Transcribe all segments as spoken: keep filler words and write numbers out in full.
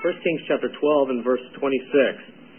First Kings chapter twelve and verse twenty-six.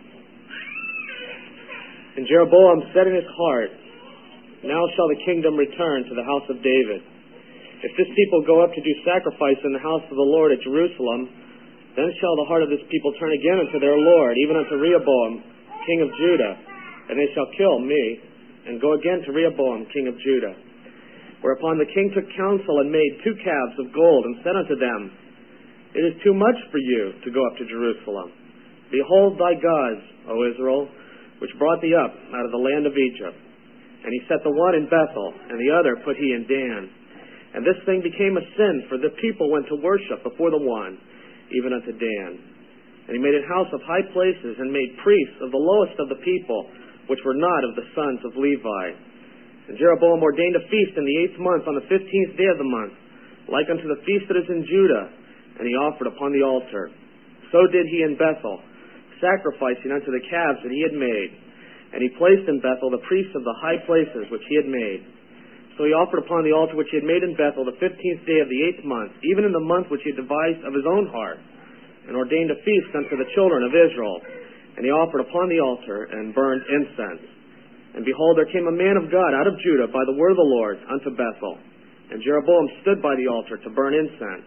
And Jeroboam said in his heart, now shall the kingdom return to the house of David. If this people go up to do sacrifice in the house of the Lord at Jerusalem, then shall the heart of this people turn again unto their Lord, even unto Rehoboam, king of Judah, and they shall kill me, and go again to Rehoboam, king of Judah. Whereupon the king took counsel and made two calves of gold, and said unto them, it is too much for you to go up to Jerusalem. Behold thy gods, O Israel, which brought thee up out of the land of Egypt. And he set the one in Bethel, and the other put he in Dan. And this thing became a sin, for the people went to worship before the one, even unto Dan. And he made an house of high places, and made priests of the lowest of the people, which were not of the sons of Levi. And Jeroboam ordained a feast in the eighth month, on the fifteenth day of the month, like unto the feast that is in Judah, and he offered upon the altar. So did he in Bethel, sacrificing unto the calves that he had made. And he placed in Bethel the priests of the high places which he had made. So he offered upon the altar which he had made in Bethel the fifteenth day of the eighth month, even in the month which he had devised of his own heart, and ordained a feast unto the children of Israel. And he offered upon the altar and burned incense. And behold, there came a man of God out of Judah by the word of the Lord unto Bethel. And Jeroboam stood by the altar to burn incense.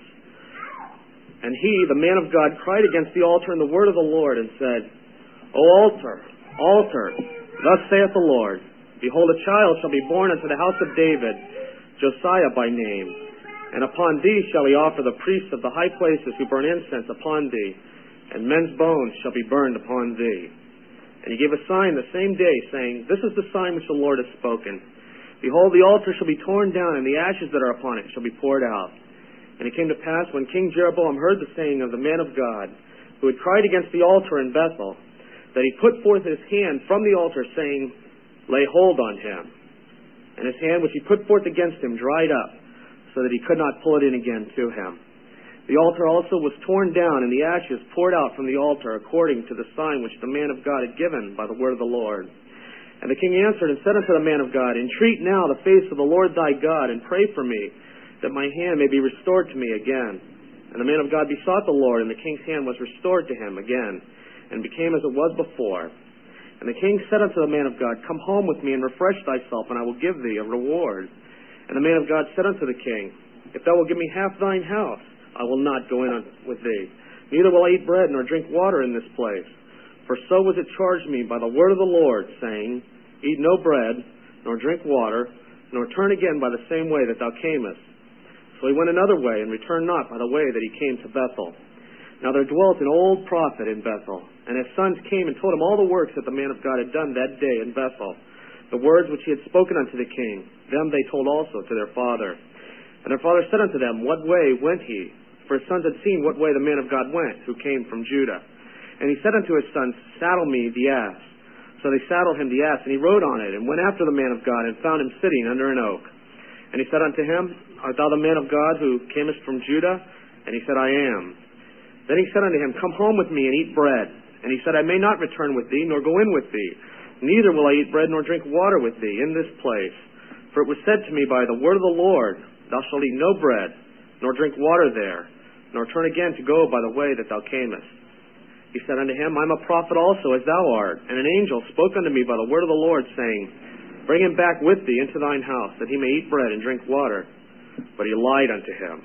And he, the man of God, cried against the altar in the word of the Lord, and said, O altar, altar, thus saith the Lord, behold, a child shall be born unto the house of David, Josiah by name. And upon thee shall he offer the priests of the high places who burn incense upon thee, and men's bones shall be burned upon thee. And he gave a sign the same day, saying, this is the sign which the Lord has spoken. Behold, the altar shall be torn down, and the ashes that are upon it shall be poured out. And it came to pass, when King Jeroboam heard the saying of the man of God, who had cried against the altar in Bethel, that he put forth his hand from the altar, saying, lay hold on him. And his hand which he put forth against him dried up, so that he could not pull it in again to him. The altar also was torn down, and the ashes poured out from the altar, according to the sign which the man of God had given by the word of the Lord. And the king answered and said unto the man of God, entreat now the face of the Lord thy God, and pray for me, that my hand may be restored to me again. And the man of God besought the Lord, and the king's hand was restored to him again, and became as it was before. And the king said unto the man of God, come home with me, and refresh thyself, and I will give thee a reward. And the man of God said unto the king, if thou wilt give me half thine house, I will not go in with thee. Neither will I eat bread nor drink water in this place. For so was it charged me by the word of the Lord, saying, eat no bread, nor drink water, nor turn again by the same way that thou camest. So he went another way, and returned not by the way that he came to Bethel. Now there dwelt an old prophet in Bethel, and his sons came and told him all the works that the man of God had done that day in Bethel, the words which he had spoken unto the king. Them they told also to their father. And their father said unto them, what way went he? For his sons had seen what way the man of God went, who came from Judah. And he said unto his sons, saddle me the ass. So they saddled him the ass, and he rode on it, and went after the man of God, and found him sitting under an oak. And he said unto him, art thou the man of God who camest from Judah? And he said, I am. Then he said unto him, come home with me and eat bread. And he said, I may not return with thee, nor go in with thee. Neither will I eat bread nor drink water with thee in this place. For it was said to me by the word of the Lord, thou shalt eat no bread, nor drink water there, nor turn again to go by the way that thou camest. He said unto him, I am a prophet also, as thou art. And an angel spoke unto me by the word of the Lord, saying, bring him back with thee into thine house, that he may eat bread and drink water. But he lied unto him.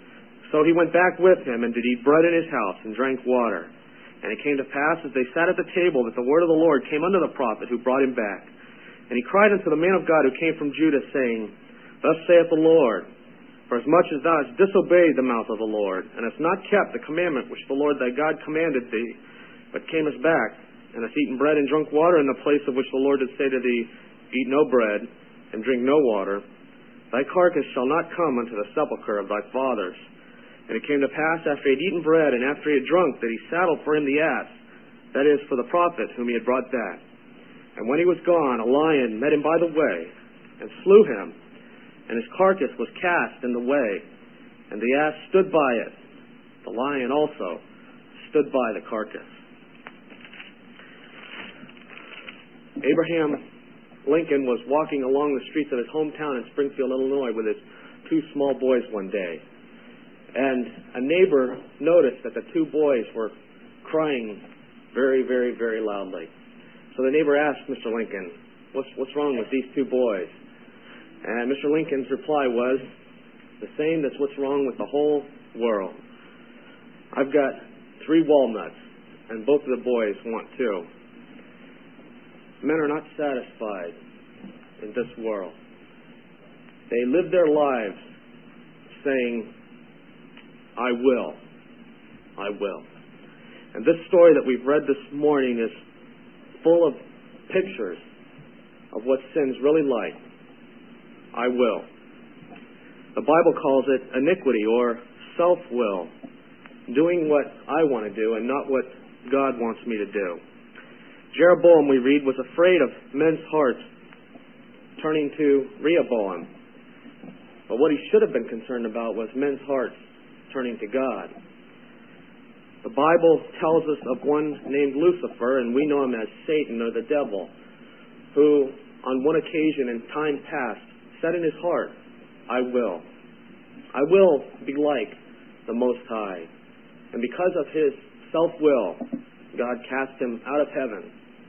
So he went back with him, and did eat bread in his house, and drank water. And it came to pass, as they sat at the table, that the word of the Lord came unto the prophet who brought him back. And he cried unto the man of God who came from Judah, saying, thus saith the Lord, for as much as thou hast disobeyed the mouth of the Lord, and hast not kept the commandment which the Lord thy God commanded thee, but camest back, and hast eaten bread and drunk water in the place of which the Lord did say to thee, eat no bread, and drink no water, thy carcass shall not come unto the sepulchre of thy fathers. And it came to pass, after he had eaten bread, and after he had drunk, that he saddled for him the ass, that is, for the prophet whom he had brought back. And when he was gone, a lion met him by the way, and slew him, and his carcass was cast in the way, and the ass stood by it. The lion also stood by the carcass. Abraham Lincoln was walking along the streets of his hometown in Springfield, Illinois, with his two small boys one day. And a neighbor noticed that the two boys were crying very, very, very loudly. So the neighbor asked Mister Lincoln, what's, what's wrong with these two boys? And Mister Lincoln's reply was, the same that's what's wrong with the whole world. I've got three walnuts, and both of the boys want two. Men are not satisfied in this world. They live their lives saying, I will, I will. And this story that we've read this morning is full of pictures of what sin's really like. I will. The Bible calls it iniquity or self-will, doing what I want to do and not what God wants me to do. Jeroboam, we read, was afraid of men's hearts turning to Rehoboam. But what he should have been concerned about was men's hearts turning to God. The Bible tells us of one named Lucifer, and we know him as Satan or the devil, who on one occasion in time past said in his heart, I will. I will be like the Most High. And because of his self-will, God cast him out of heaven.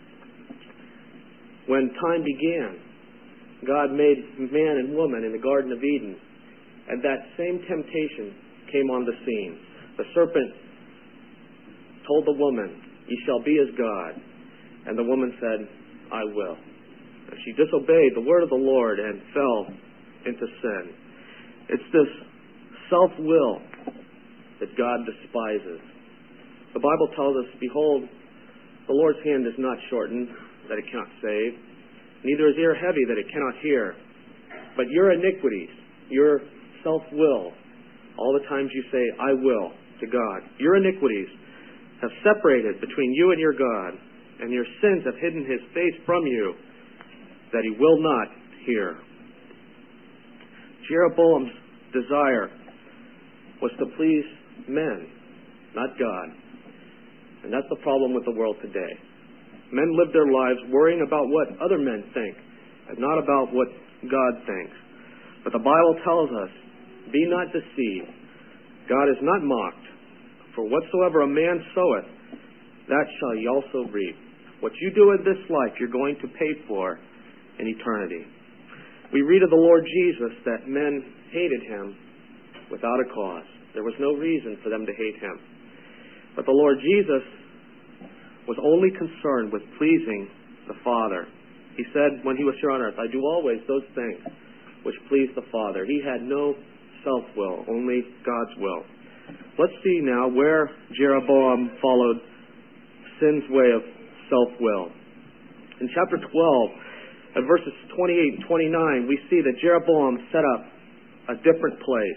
When time began, God made man and woman in the Garden of Eden, and that same temptation came on the scene. The serpent told the woman, ye shall be as God. And the woman said, I will. And she disobeyed the word of the Lord and fell into sin. It's this self-will that God despises. The Bible tells us, behold, the Lord's hand is not shortened, that it cannot save, neither is ear heavy, that it cannot hear. But your iniquities, your self-will, all the times you say, I will, to God, your iniquities have separated between you and your God, and your sins have hidden his face from you, that he will not hear. Jeroboam's desire was to please men, not God. And that's the problem with the world today. Men live their lives worrying about what other men think, and not about what God thinks. But the Bible tells us, be not deceived. God is not mocked. For whatsoever a man soweth, that shall he also reap. What you do in this life, you're going to pay for in eternity. We read of the Lord Jesus that men hated him without a cause. There was no reason for them to hate him. But the Lord Jesus was only concerned with pleasing the Father. He said when he was here on earth, I do always those things which please the Father. He had no self-will, only God's will. Let's see now where Jeroboam followed sin's way of self-will. In chapter twelve, at verses twenty-eight and twenty-nine, we see that Jeroboam set up a different place.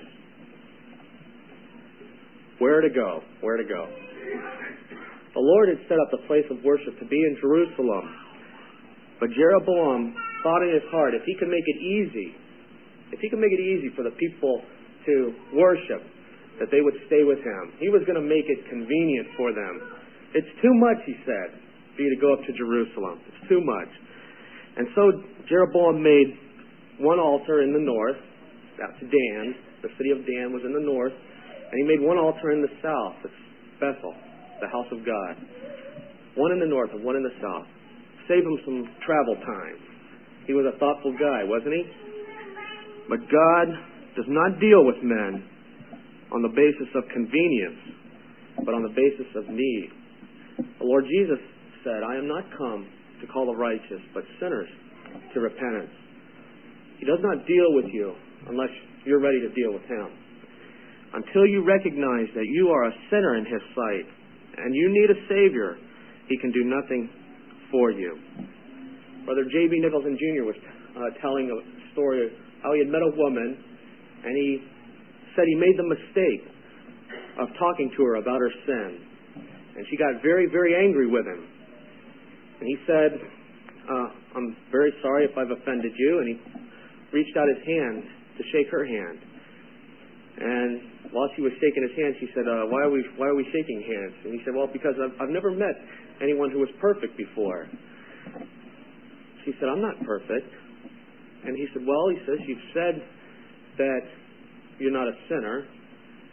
Where to go? Where to go? The Lord had set up the place of worship to be in Jerusalem. But Jeroboam thought in his heart, if he could make it easy, if he could make it easy for the people to worship, that they would stay with him. He was going to make it convenient for them. It's too much, he said, for you to go up to Jerusalem. It's too much. And so Jeroboam made one altar in the north, that's Dan. The city of Dan was in the north. And he made one altar in the south, that's Bethel, the house of God. One in the north and one in the south. Save him some travel time. He was a thoughtful guy, wasn't he? But God does not deal with men on the basis of convenience, but on the basis of need. The Lord Jesus said, I am not come to call the righteous, but sinners to repentance. He does not deal with you unless you're ready to deal with him. Until you recognize that you are a sinner in his sight and you need a Savior, he can do nothing for you. Brother J B Nicholson Junior was uh, telling a story of how he had met a woman, and he said he made the mistake of talking to her about her sin. And she got very, very angry with him. And he said, uh, I'm very sorry if I've offended you. And he reached out his hand to shake her hand. And while she was shaking his hand, she said, uh, why are we why are we shaking hands? And he said, well, because I've, I've never met anyone who was perfect before. She said, I'm not perfect. And he said, well, he says, you've said that you're not a sinner.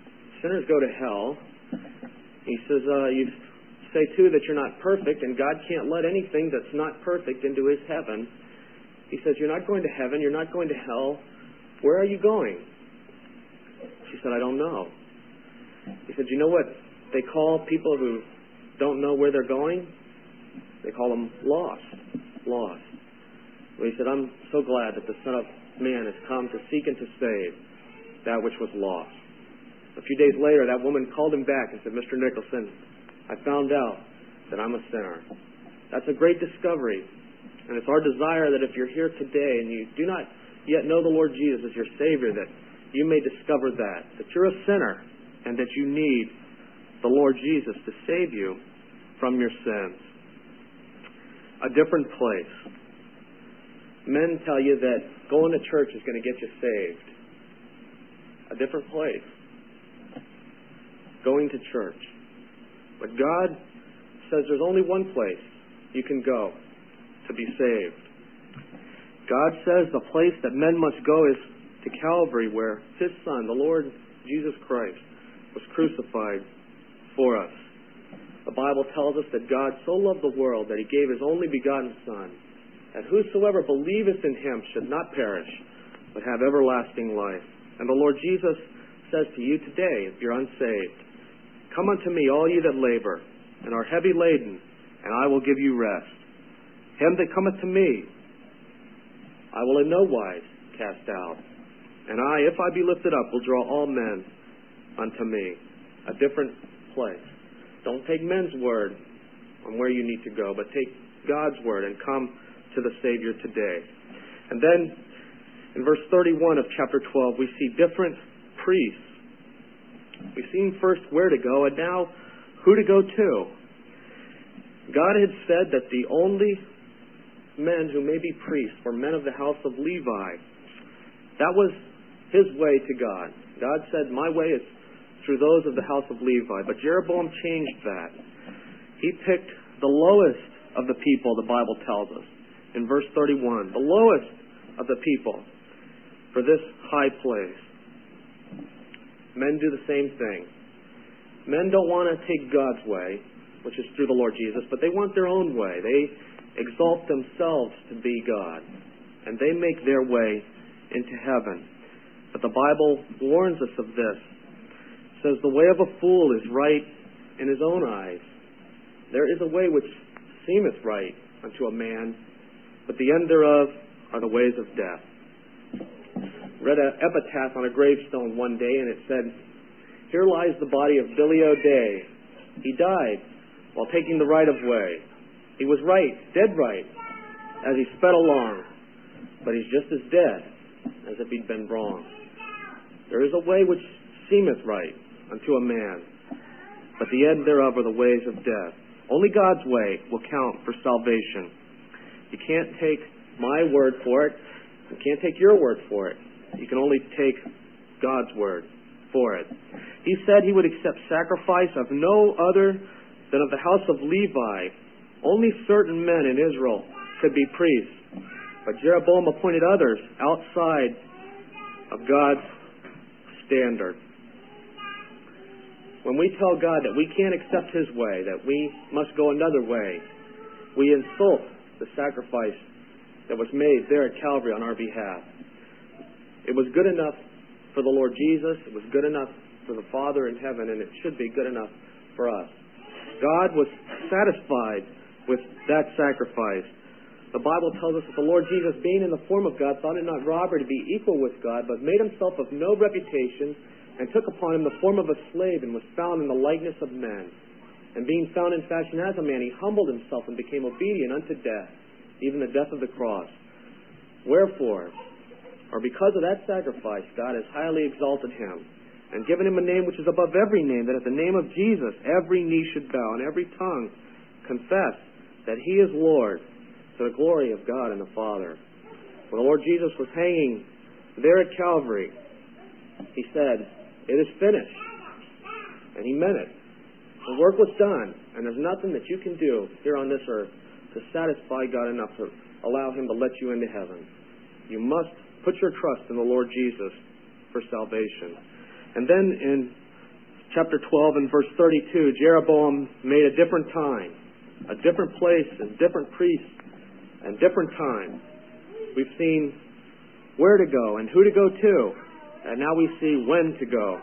sinners go to hell. He says, uh, you say, too, that you're not perfect, and God can't let anything that's not perfect into His heaven. He says, you're not going to heaven, you're not going to hell. Where are you going? She said, I don't know. He said, you know what they call people who don't know where they're going? They call them lost. Lost. Well, he said, I'm so glad that the Son of Man has come to seek and to save that which was lost. A few days later, that woman called him back and said, Mister Nicholson, I found out that I'm a sinner. That's a great discovery. And it's our desire that if you're here today and you do not yet know the Lord Jesus as your Savior, that you may discover that, that you're a sinner and that you need the Lord Jesus to save you from your sins. A different place. Men tell you that going to church is going to get you saved. A different place. Going to church. But God says there's only one place you can go to be saved. God says the place that men must go is to Calvary, where His Son, the Lord Jesus Christ, was crucified for us. The Bible tells us that God so loved the world that He gave His only begotten Son, that whosoever believeth in Him should not perish, but have everlasting life. And the Lord Jesus says to you today, if you're unsaved, come unto me, all ye that labor and are heavy laden, and I will give you rest. Him that cometh to me, I will in no wise cast out. And I, if I be lifted up, will draw all men unto me. A different place. Don't take men's word on where you need to go, but take God's word and come to the Savior today. And then, in verse thirty-one of chapter twelve, we see different priests. We've seen first where to go, and now who to go to. God had said that the only men who may be priests were men of the house of Levi. That was His way to God. God said, my way is through those of the house of Levi. But Jeroboam changed that. He picked the lowest of the people, the Bible tells us, in verse thirty-one. The lowest of the people for this high place. Men do the same thing. Men don't want to take God's way, which is through the Lord Jesus, but they want their own way. They exalt themselves to be God, and they make their way into heaven. But the Bible warns us of this. It says, the way of a fool is right in his own eyes. There is a way which seemeth right unto a man, but the end thereof are the ways of death. Read an epitaph on a gravestone one day, and it said, here lies the body of Billy O'Day. He died while taking the right of way. He was right, dead right, as he sped along, but he's just as dead as if he'd been wrong. There is a way which seemeth right unto a man, but the end thereof are the ways of death. Only God's way will count for salvation. You can't take my word for it. You can't take your word for it. You can only take God's word for it. He said He would accept sacrifice of no other than of the house of Levi. Only certain men in Israel could be priests. But Jeroboam appointed others outside of God's standard. When we tell God that we can't accept His way, that we must go another way, we insult the sacrifice that was made there at Calvary on our behalf. It was good enough for the Lord Jesus. It was good enough for the Father in heaven, and it should be good enough for us. God was satisfied with that sacrifice. The Bible tells us that the Lord Jesus, being in the form of God, thought it not robbery to be equal with God, but made Himself of no reputation, and took upon Him the form of a slave, and was found in the likeness of men. And being found in fashion as a man, He humbled Himself and became obedient unto death, even the death of the cross. Wherefore, or because of that sacrifice, God has highly exalted Him, and given Him a name which is above every name, that at the name of Jesus every knee should bow, and every tongue confess that He is Lord, to the glory of God and the Father. When the Lord Jesus was hanging there at Calvary, He said, it is finished. And He meant it. The work was done, and there's nothing that you can do here on this earth to satisfy God enough to allow Him to let you into heaven. You must put your trust in the Lord Jesus for salvation. And then in chapter twelve and verse thirty-two, Jeroboam made a different time, a different place, and different priests, and different time. We've seen where to go and who to go to, and now we see when to go.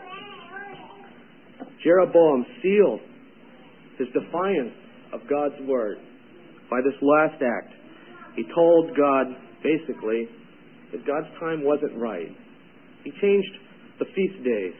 Jeroboam sealed his defiance of God's word by this last act. He told God, basically, that God's time wasn't right. He changed the feast days.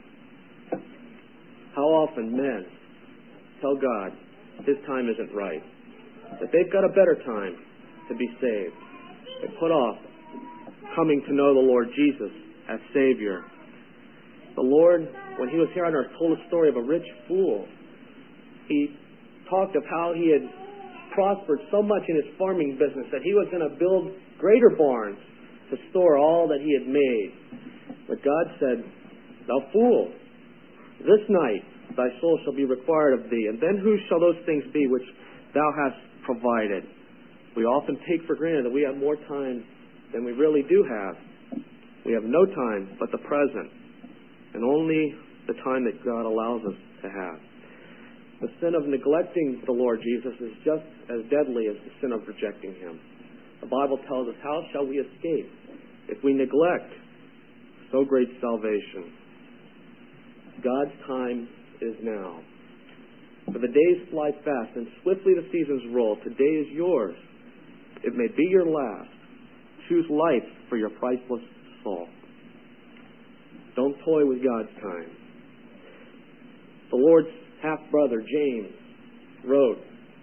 How often men tell God his time isn't right, that they've got a better time to be saved. They put off coming to know the Lord Jesus as Savior. The Lord, when he was here on earth, told a story of a rich fool. He talked of how he had prospered so much in his farming business that he was going to build greater barns to store all that he had made. But God said, "Thou fool, this night thy soul shall be required of thee, and then whose shall those things be which thou hast provided?" We often take for granted that we have more time than we really do have. We have no time but the present, and only the time that God allows us to have. The sin of neglecting the Lord Jesus is just as deadly as the sin of rejecting him. The Bible tells us, how shall we escape if we neglect so great salvation? God's time is now. For the days fly fast, and swiftly the seasons roll. Today is yours. It may be your last. Choose life for your priceless soul. Don't toy with God's time. The Lord's half-brother, James, wrote,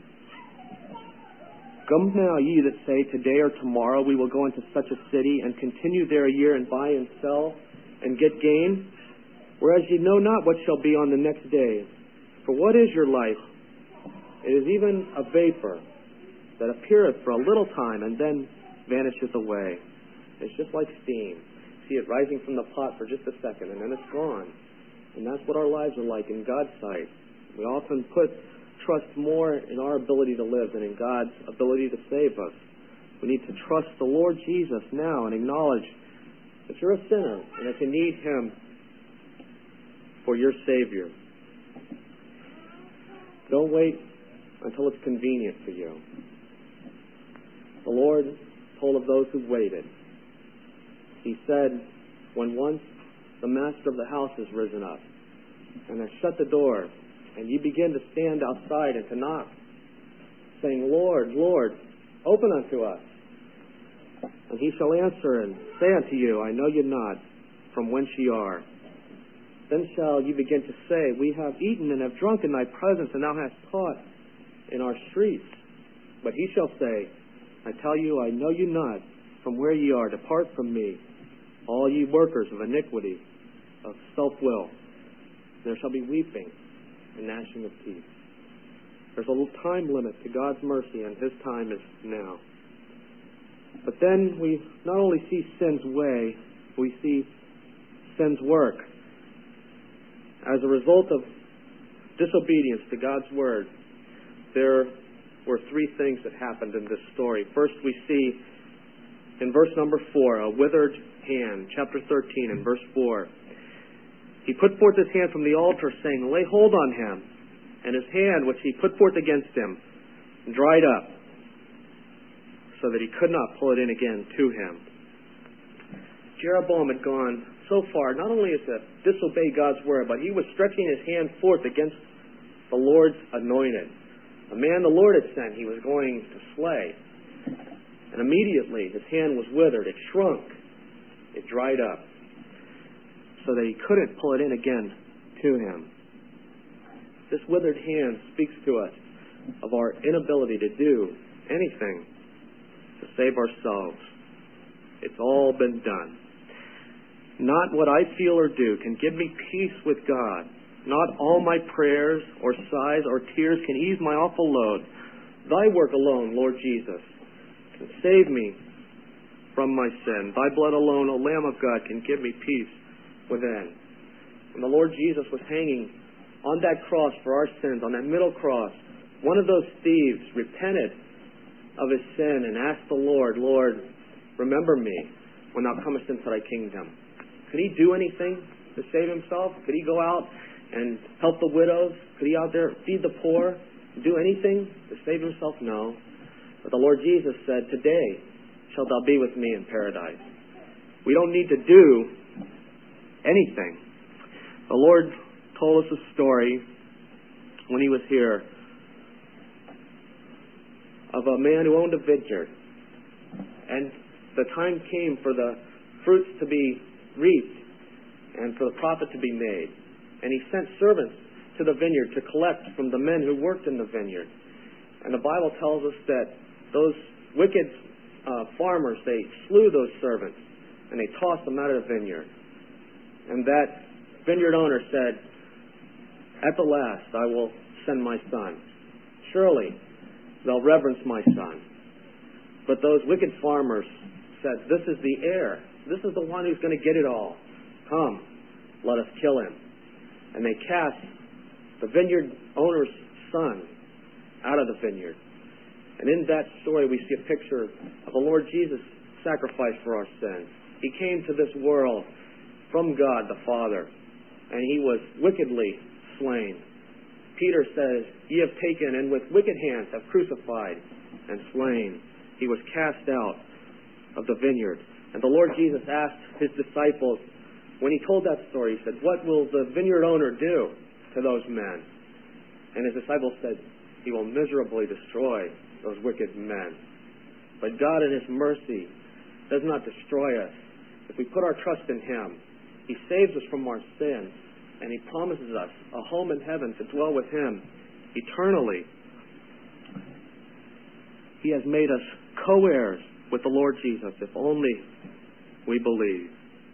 "Come now, ye that say, today or tomorrow we will go into such a city, and continue there a year, and buy and sell, and get gain, whereas ye know not what shall be on the next day. For what is your life? It is even a vapor that appeareth for a little time, and then vanisheth away." It's just like steam. See it rising from the pot for just a second, and then it's gone. And that's what our lives are like in God's sight. We often put trust more in our ability to live than in God's ability to save us. We need to trust the Lord Jesus now and acknowledge that you're a sinner and that you need him for your Savior. Don't wait until it's convenient for you. The Lord told of those who waited. He said, when once the master of the house has risen up and has shut the door, and you begin to stand outside and to knock, saying, "Lord, Lord, open unto us." And he shall answer and say unto you, "I know you not, from whence ye are." Then shall you begin to say, "We have eaten and have drunk in thy presence, and thou hast taught in our streets." But he shall say, "I tell you, I know you not, from where ye are. Depart from me, all ye workers of iniquity, of self-will." There shall be weeping and gnashing of teeth. There's a little time limit to God's mercy, and his time is now. But then we not only see sin's way, we see sin's work. As a result of disobedience to God's word, there were three things that happened in this story. First, we see in verse number four, a withered hand, chapter thirteen and verse four. He put forth his hand from the altar, saying, "Lay hold on him." And his hand, which he put forth against him, dried up, so that he could not pull it in again to him. Jeroboam had gone so far, not only as to disobey God's word, but he was stretching his hand forth against the Lord's anointed, a man the Lord had sent he was going to slay. And immediately his hand was withered, it shrunk, it dried up, so that he couldn't pull it in again to him. This withered hand speaks to us of our inability to do anything to save ourselves. It's all been done. Not what I feel or do can give me peace with God. Not all my prayers or sighs or tears can ease my awful load. Thy work alone, Lord Jesus, can save me from my sin. Thy blood alone, O Lamb of God, can give me peace within. When the Lord Jesus was hanging on that cross for our sins, on that middle cross, one of those thieves repented of his sin and asked the Lord, "Lord, remember me when thou comest into thy kingdom." Could he do anything to save himself? Could he go out and help the widows? Could he out there feed the poor? Do anything to save himself? No. But the Lord Jesus said, today shalt thou be with me in paradise. We don't need to do anything. The Lord told us a story when he was here of a man who owned a vineyard. And the time came for the fruits to be reaped and for the profit to be made. And he sent servants to the vineyard to collect from the men who worked in the vineyard. And the Bible tells us that those wicked uh, farmers, they slew those servants and they tossed them out of the vineyard. And that vineyard owner said, at the last I will send my son. Surely they'll reverence my son. But those wicked farmers said, this is the heir. This is the one who's going to get it all. Come, let us kill him. And they cast the vineyard owner's son out of the vineyard. And in that story we see a picture of the Lord Jesus' sacrifice for our sins. He came to this world from God the Father, and he was wickedly slain. Peter says, ye have taken and with wicked hands have crucified and slain. He was cast out of the vineyard. And the Lord Jesus asked his disciples, when he told that story, he said, what will the vineyard owner do to those men? And his disciples said, he will miserably destroy those wicked men. But God in his mercy does not destroy us. If we put our trust in him, he saves us from our sins, and he promises us a home in heaven to dwell with him eternally. He has made us co-heirs with the Lord Jesus, if only we believe.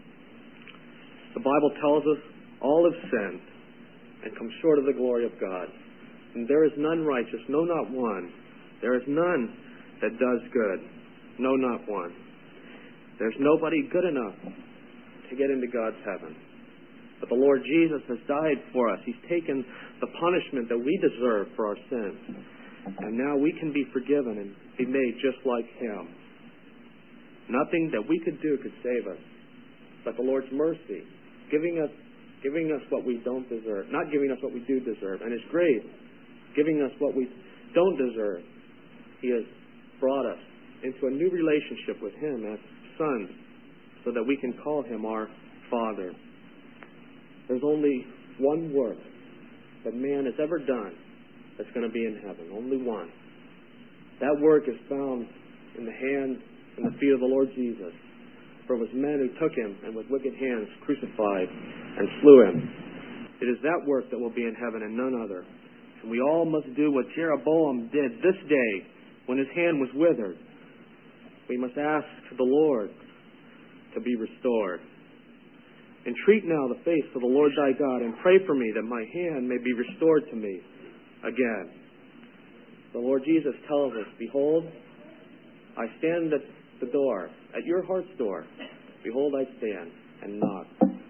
The Bible tells us all have sinned and come short of the glory of God. And there is none righteous, no, not one. There is none that does good, no, not one. There's nobody good enough to get into God's heaven. But the Lord Jesus has died for us. He's taken the punishment that we deserve for our sins. And now we can be forgiven and be made just like him. Nothing that we could do could save us, but the Lord's mercy, giving us giving us what we don't deserve, not giving us what we do deserve, and his grace, giving us what we don't deserve. He has brought us into a new relationship with him as sons, so that we can call him our Father. There's only one work that man has ever done that's going to be in heaven. Only one. That work is found in the hands and the feet of the Lord Jesus. For it was men who took him and with wicked hands crucified and slew him. It is that work that will be in heaven and none other. And we all must do what Jeroboam did this day when his hand was withered. We must ask the Lord to be restored. Entreat now the face of the Lord thy God, and pray for me that my hand may be restored to me again. The Lord Jesus tells us, behold, I stand at the door, at your heart's door. Behold, I stand and knock.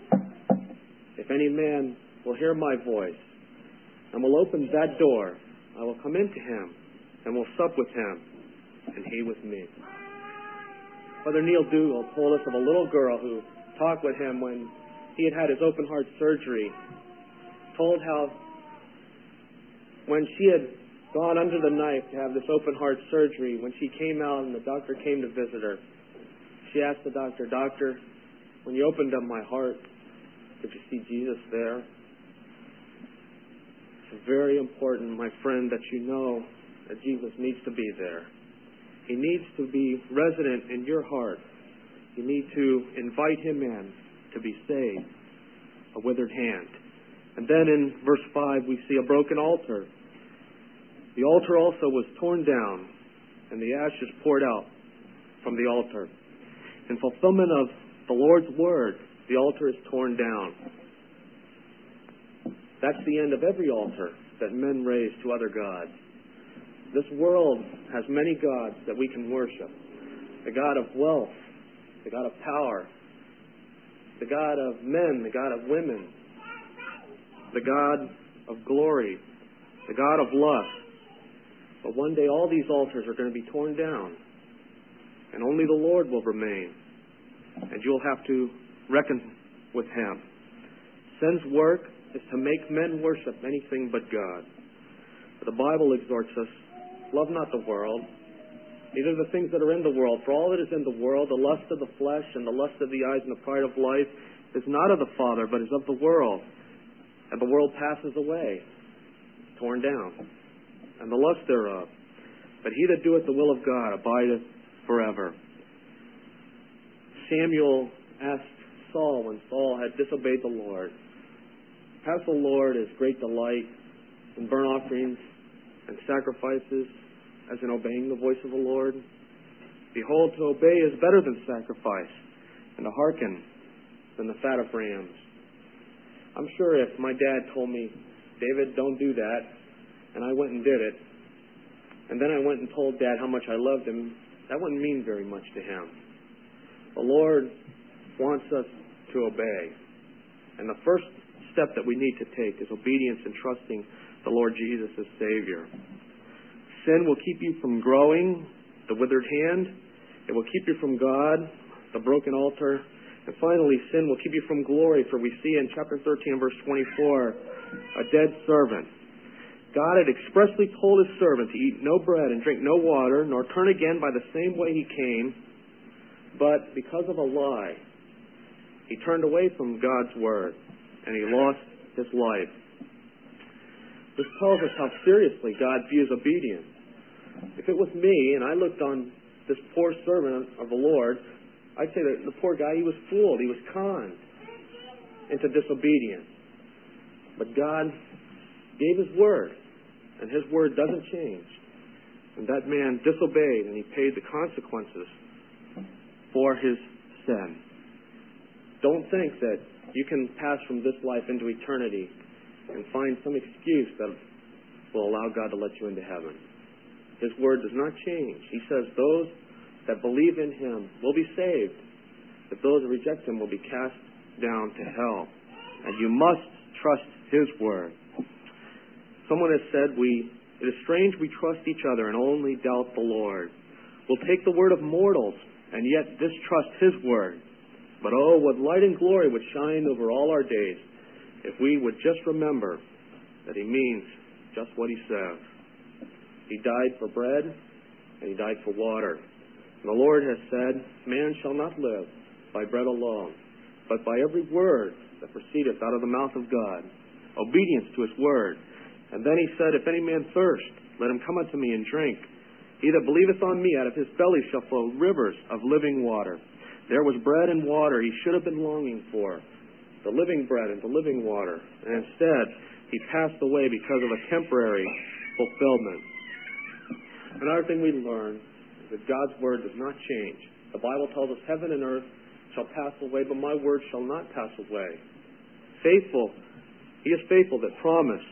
If any man will hear my voice and will open that door, I will come into him and will sup with him and he with me. Brother Neil Dougal told us of a little girl who talked with him when he had had his open heart surgery. Told how when she had gone under the knife to have this open heart surgery, when she came out and the doctor came to visit her, she asked the doctor, Doctor, when you opened up my heart, did you see Jesus there? It's very important, my friend, that you know that Jesus needs to be there. He needs to be resident in your heart. You need to invite him in to be saved, a withered hand. And then in verse five we see a broken altar. The altar also was torn down, and the ashes poured out from the altar. In fulfillment of the Lord's word, the altar is torn down. That's the end of every altar that men raise to other gods. This world has many gods that we can worship. The God of wealth, the God of power, the God of men, the God of women, the God of glory, the God of lust. But one day all these altars are going to be torn down, and only the Lord will remain, and you'll have to reckon with him. Sin's work is to make men worship anything but God. But the Bible exhorts us, love not the world, neither the things that are in the world. For all that is in the world, the lust of the flesh and the lust of the eyes and the pride of life, is not of the Father, but is of the world. And the world passes away, torn down, and the lust thereof. But he that doeth the will of God abideth forever. Samuel asked Saul when Saul had disobeyed the Lord, has the Lord as great delight in burnt offerings and sacrifices as in obeying the voice of the Lord? Behold, to obey is better than sacrifice, and to hearken than the fat of rams. I'm sure if my dad told me, David, don't do that, and I went and did it, and then I went and told Dad how much I loved him, that wouldn't mean very much to him. The Lord wants us to obey. And the first step that we need to take is obedience and trusting the Lord Jesus as Savior. Sin will keep you from growing, the withered hand. It will keep you from God, the broken altar. And finally, sin will keep you from glory, for we see in chapter thirteen, verse twenty-four, a dead servant. God had expressly told his servant to eat no bread and drink no water, nor turn again by the same way he came. But because of a lie, he turned away from God's word, and he lost his life. This tells us how seriously God views obedience. If it was me, and I looked on this poor servant of the Lord, I'd say that the poor guy, he was fooled, he was conned into disobedience. But God gave his word, and his word doesn't change. And that man disobeyed, and he paid the consequences for his sin. Don't think that you can pass from this life into eternity and find some excuse that will allow God to let you into heaven. His word does not change. He says those that believe in him will be saved, but those that reject him will be cast down to hell. And you must trust his word. Someone has said, "We it is strange we trust each other and only doubt the Lord. We'll take the word of mortals and yet distrust his word. But oh, what light and glory would shine over all our days if we would just remember that he means just what he says. He died for bread and he died for water. And the Lord has said, man shall not live by bread alone, but by every word that proceedeth out of the mouth of God." Obedience to his word. And then he said, "If any man thirst, let him come unto me and drink. He that believeth on me, out of his belly shall flow rivers of living water." There was bread and water he should have been longing for, the living bread and the living water. And instead, he passed away because of a temporary fulfillment. Another thing we learn is that God's word does not change. The Bible tells us heaven and earth shall pass away, but my word shall not pass away. Faithful, he is faithful that promised.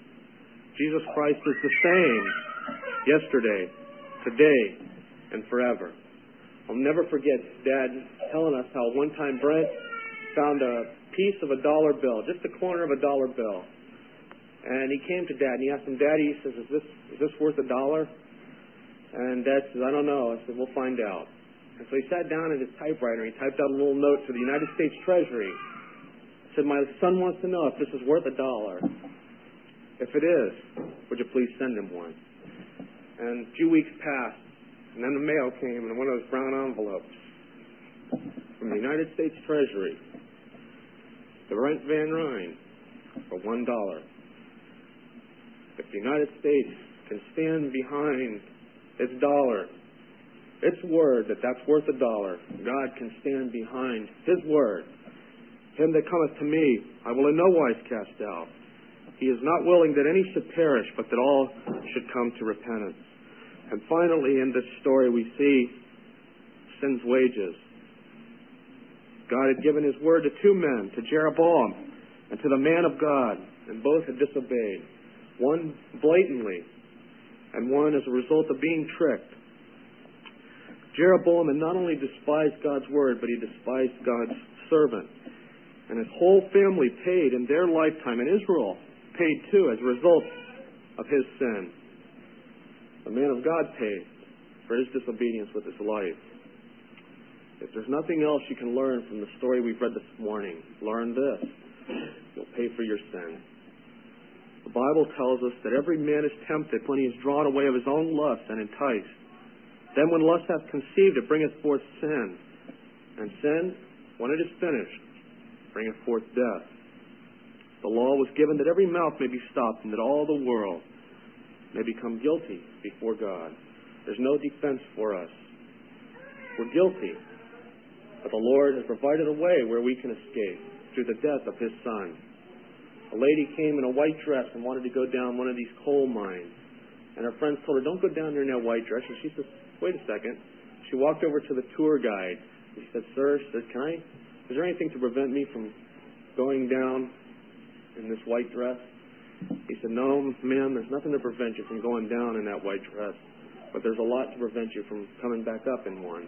Jesus Christ is the same yesterday, today, and forever. I'll never forget Dad telling us how one time Brent found a piece of a dollar bill, just the corner of a dollar bill. And he came to Dad and he asked him, "Daddy," he says, is this is this worth a dollar? And Dad says, "I don't know." I said, "We'll find out." And so he sat down at his typewriter and he typed out a little note to the United States Treasury. He said, "My son wants to know if this is worth a dollar. If it is, would you please send him one?" And a few weeks passed, and then the mail came in one of those brown envelopes from the United States Treasury to Brent Van Ryn for one dollar. If the United States can stand behind its dollar, its word that that's worth a dollar, God can stand behind his word. "Him that cometh to me, I will in no wise cast out. He is not willing that any should perish, but that all should come to repentance." And finally, in this story, we see sin's wages. God had given his word to two men, to Jeroboam and to the man of God, and both had disobeyed. One blatantly, and one as a result of being tricked. Jeroboam had not only despised God's word, but he despised God's servant. And his whole family paid in their lifetime, and Israel paid too as a result of his sin. The man of God paid for his disobedience with his life. If there's nothing else you can learn from the story we've read this morning, learn this. You'll pay pay for your sin. The Bible tells us that every man is tempted when he is drawn away of his own lust and enticed. Then when lust hath conceived, it bringeth forth sin. And sin, when it is finished, bringeth forth death. The law was given that every mouth may be stopped and that all the world may become guilty before God. There's no defense for us. We're guilty. But the Lord has provided a way where we can escape through the death of His Son. A lady came in a white dress and wanted to go down one of these coal mines. And her friends told her, don't go down there in that white dress. And she says, wait a second. She walked over to the tour guide. She said, sir, she said, can I, is there anything to prevent me from going down in this white dress? He said, no, ma'am, there's nothing to prevent you from going down in that white dress. But there's a lot to prevent you from coming back up in one.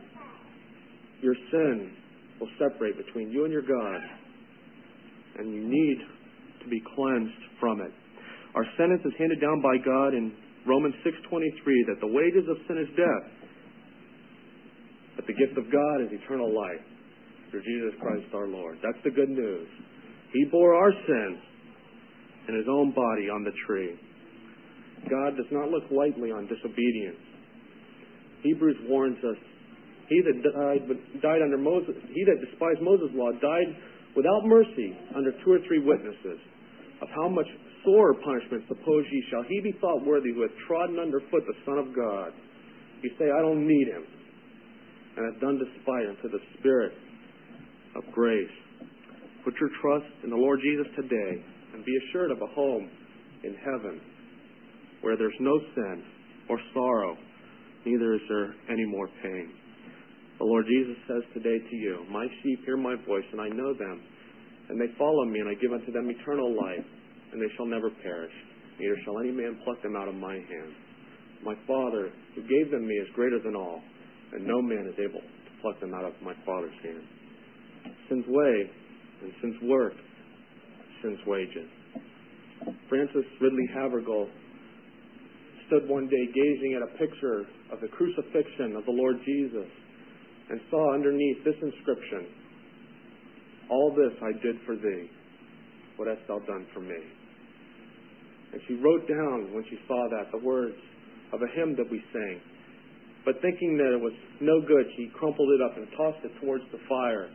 Your sin will separate between you and your God. And you need to be cleansed from it. Our sentence is handed down by God in Romans six twenty-three that the wages of sin is death, but the gift of God is eternal life through Jesus Christ our Lord. That's the good news. He bore our sins in His own body on the tree. God does not look lightly on disobedience. Hebrews warns us, he that died, died under Moses, he that despised Moses' law died without mercy under two or three witnesses. Of how much sorer punishment, suppose ye, shall he be thought worthy who hath trodden under foot the Son of God? You say, I don't need Him, and hath done despite unto the Spirit of grace. Put your trust in the Lord Jesus today, and be assured of a home in heaven where there's no sin or sorrow, neither is there any more pain. The Lord Jesus says today to you, my sheep hear my voice, and I know them, and they follow me, and I give unto them eternal life, and they shall never perish, neither shall any man pluck them out of my hand. My Father, who gave them me, is greater than all, and no man is able to pluck them out of my Father's hand. Sin's way and sin's work, sin's wages. Francis Ridley Havergal stood one day gazing at a picture of the crucifixion of the Lord Jesus and saw underneath this inscription, all this I did for thee. What hast thou done for me? And she wrote down, when she saw that, the words of a hymn that we sang. But thinking that it was no good, she crumpled it up and tossed it towards the fire.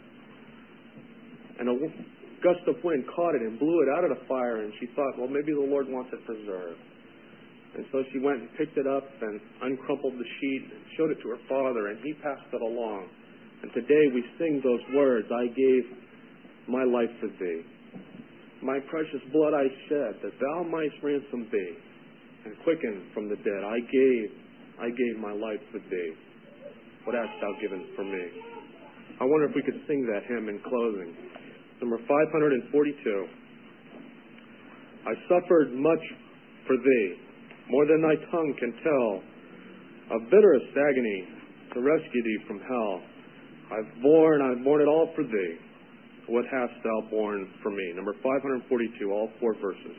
And a gust of wind caught it and blew it out of the fire, and she thought, well, maybe the Lord wants it preserved. And so she went and picked it up and uncrumpled the sheet and showed it to her father, and he passed it along. And today we sing those words, I gave my life for thee. My precious blood I shed, that thou mightst ransom thee and quicken from the dead. I gave, I gave my life for thee. What hast thou given for me? I wonder if we could sing that hymn in closing. Number five hundred forty-two. I suffered much for thee, more than thy tongue can tell, of bitterest agony to rescue thee from hell. I've borne, I've borne it all for thee. What hast thou borne for me? Number five hundred forty-two, all four verses.